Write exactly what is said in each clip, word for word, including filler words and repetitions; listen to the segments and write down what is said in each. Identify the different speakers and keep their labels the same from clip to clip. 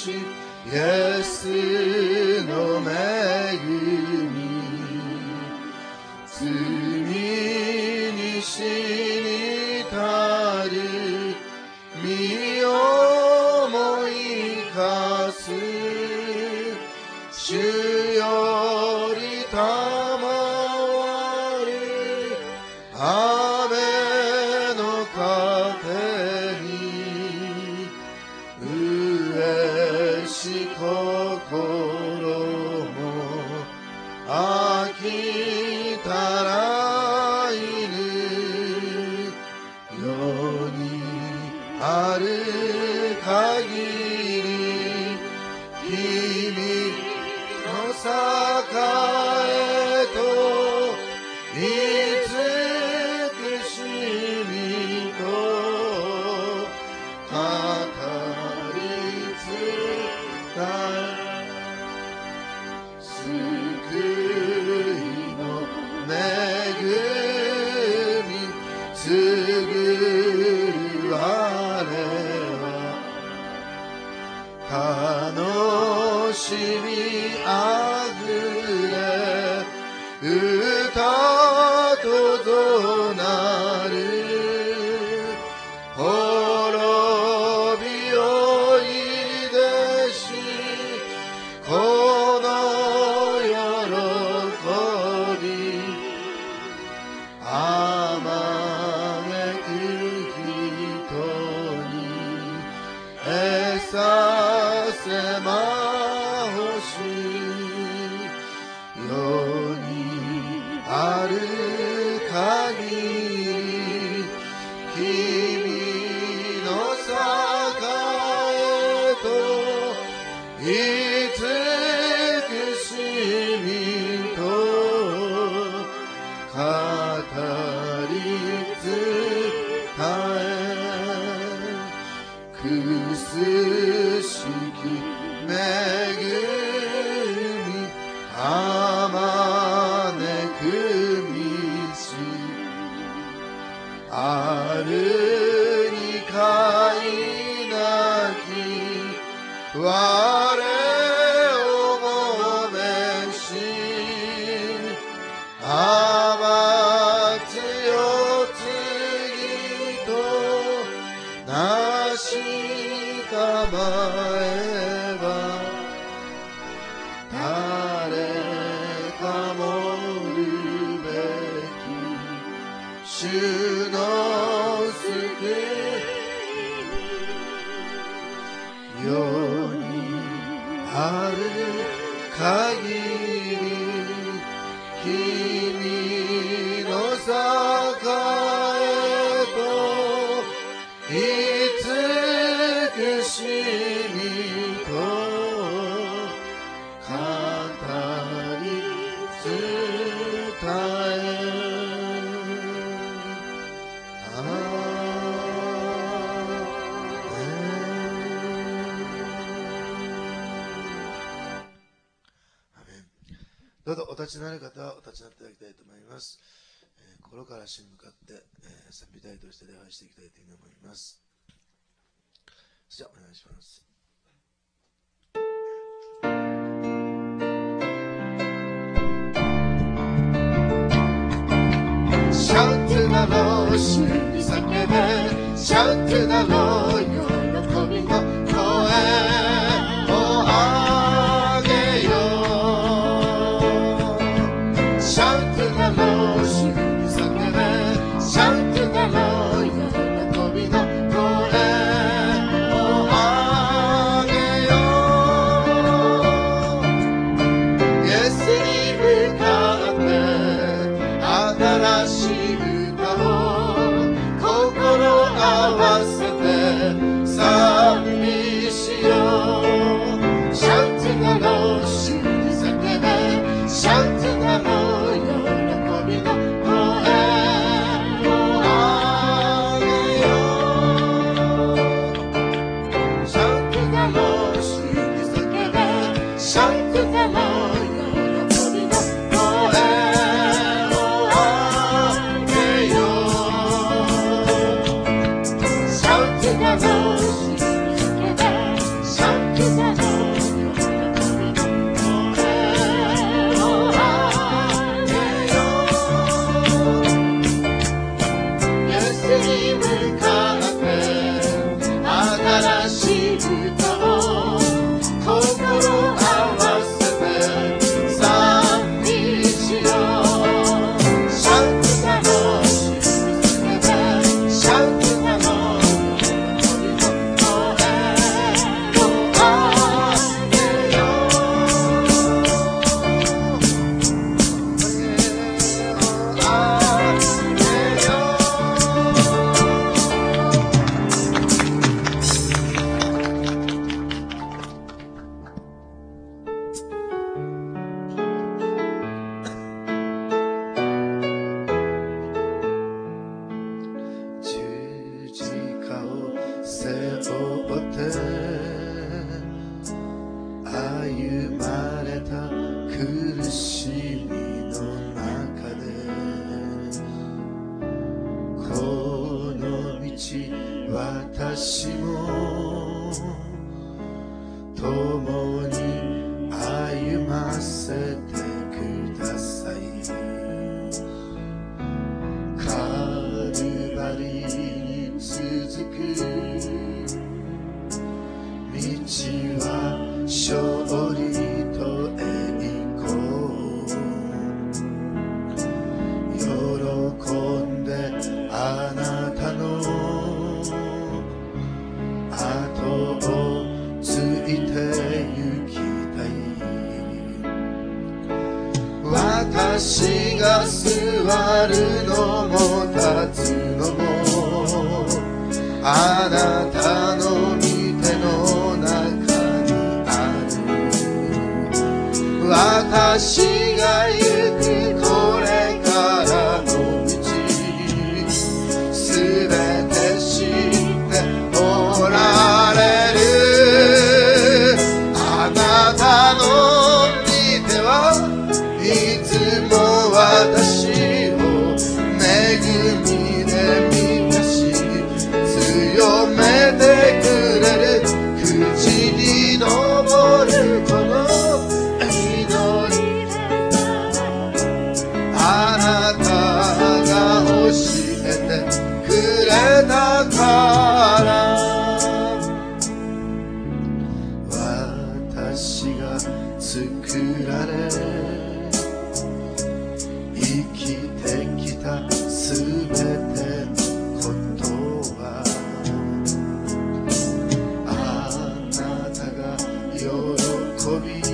Speaker 1: しイエスの恵み、罪に死にたる身をも生かす、主より賜る雨の風に嬉し心も飽きたら犬世にある限り君の栄と慈しみと語り伝え、救いの恵み告ぐ我は楽しみあふれ歌ととなる、滅びをいでしこの喜び、あまねく人に得させまほし、世にある限り君の栄と慈しみと語り伝え、くすしき恵みあまねく道、あるにかいなき我をもめし、あまつよ次となしたまえば、誰かもるべき主の救い、世にある限り君の栄と慈しみと語り伝え、アーメン。どうぞお立ちになる方はお立ちになっていただきたいと思います。えー、心から主に向かって、えー、賛美隊として礼拝していきたいというふうに思います。じゃあお願いします。シャウトだろう主に叫べ、シャウトだろう喜びの声を上げよう、シャウトだろう主に叫べ、シャウトだろう喜びの声を上げよう、イエスに向かって新しい歌を心合わせて賛美歩まれた苦しみの中でこの道私も共に歩ませてください。カルバリに続く道は勝利と栄光、喜んであなたの後をついて行きたい。私が座るのも立つのもあなたの御手の中にある。私が行くこれからの道すべて知っておられる。あなたの御手はいつも私を恵みで満たし強めてくれる。くじに登るこの祈りあなたが教えてくれたから。私が作られ生きてきたすべてのことはあなたが喜び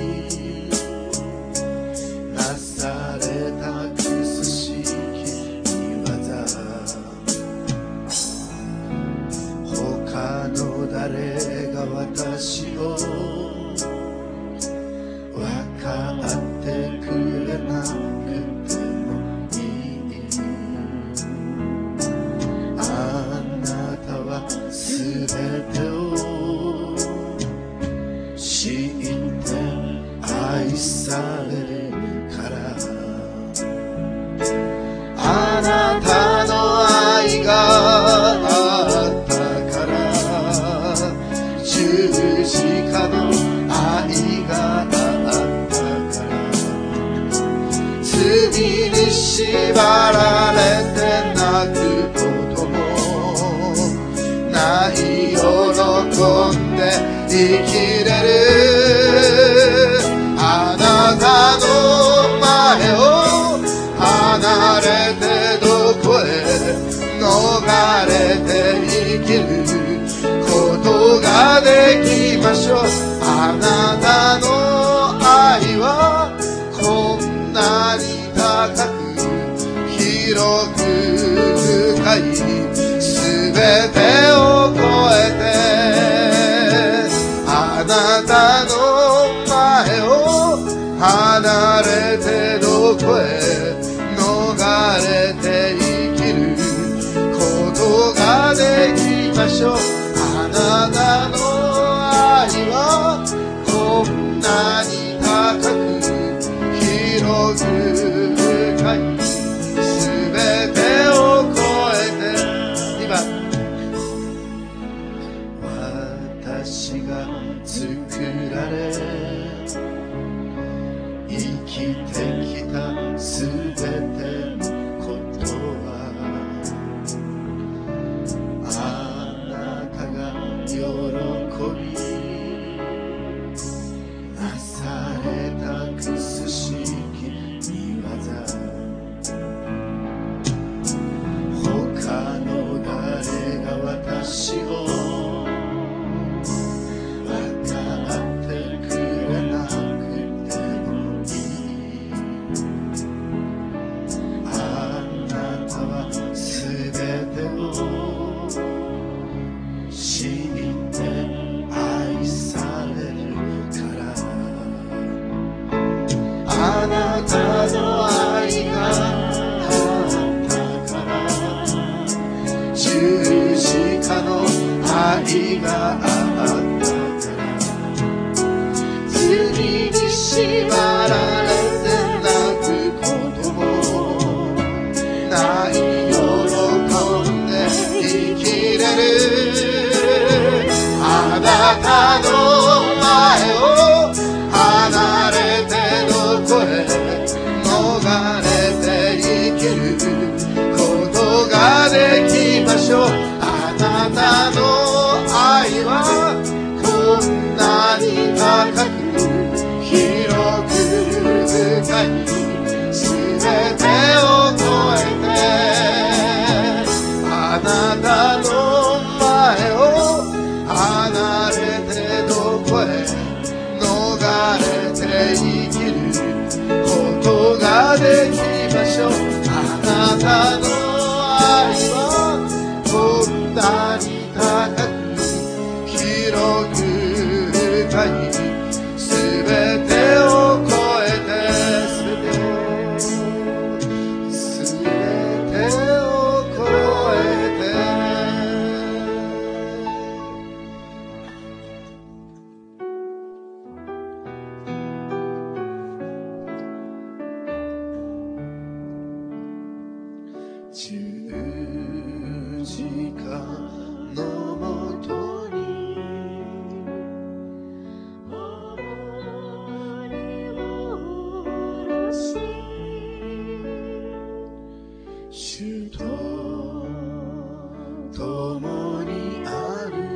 Speaker 1: なされた苦しき御業、他の誰が私を分かってくれなくてもいい。あなたはすべてを知って愛されるから。あなたの愛があったから十字架の愛があったから罪に縛られて泣くこともない喜んで生きれる。あなたの前を離れてどこへ逃れて生きることができましょう。あなたの愛はこんなに高く広く深いすべてを超えてあなたの前を離れてどこへ逃れて生きることができましょう。あなたの愛はこんなに高く広く深いすべてを超えて今私が作られ生きてきたすべてのことはあなたが喜びなされた苦しき御業、他の誰が私を分かってくれなくてもいい。あなたはすべてを知って愛されるからあなたの愛があったから十字架の愛があったから罪で生きることができましょう。あなたの愛はこんなに高く広く深い、すべてを超えて、すべてをすべてを超えて、十字架のもとに
Speaker 2: 重荷を下ろし、
Speaker 1: 主と共にある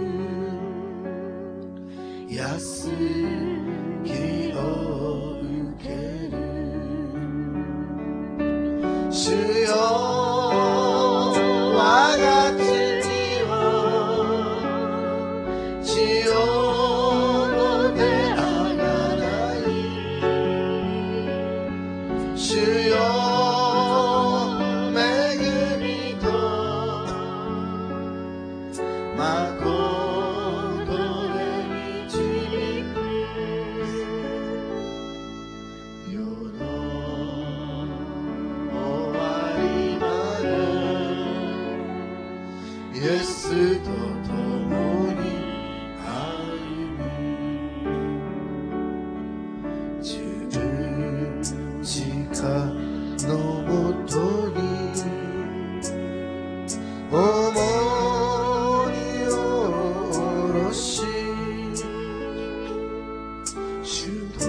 Speaker 1: 安きを受ける。主よ我が罪を血をのであがない。主よ恵みと誠で導く。世の終わりまでイエスと共に歩む。十字架のもとに重荷を下ろし、主と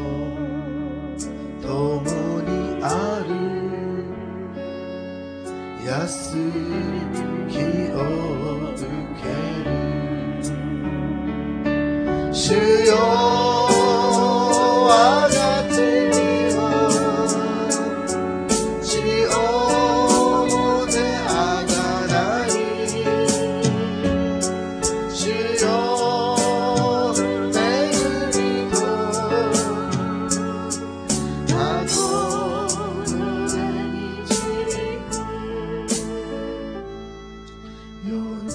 Speaker 1: 共にある安きを受ける。主よ我が罪を血をであがない。主よ恵みと誠で導く。世の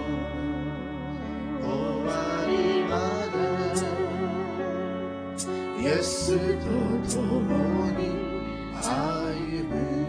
Speaker 1: 終わりまでイエスと共に歩む。